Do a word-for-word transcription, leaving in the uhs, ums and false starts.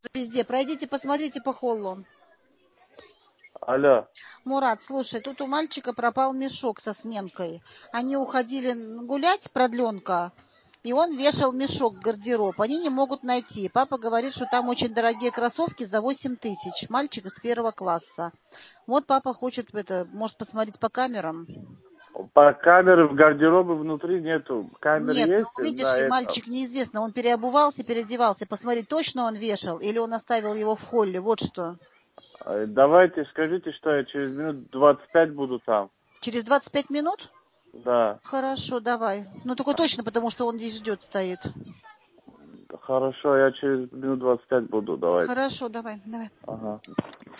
Везде. Пройдите, посмотрите по холлу. Алло. Мурат, слушай, тут у мальчика пропал мешок со сменкой. Они уходили гулять, продленка, и он вешал мешок в гардероб. Они не могут найти. Папа говорит, что там очень дорогие кроссовки за восемь тысяч. Мальчик из первого класса. Вот папа хочет, это, может посмотреть по камерам. По камеры в гардеробе внутри нету. Камеры Нет, ну есть видишь, на и этом. мальчик неизвестно, он переобувался, переодевался. Посмотри, точно он вешал или он оставил его в холле, вот что. Э, Давайте скажите, что я через минут двадцать пять буду там. Через двадцать пять минут? Да. Хорошо, давай. Ну только точно, потому что он здесь ждет, стоит. Хорошо, я через минут двадцать пять буду. Давайте. Хорошо, давай, давай. Ага.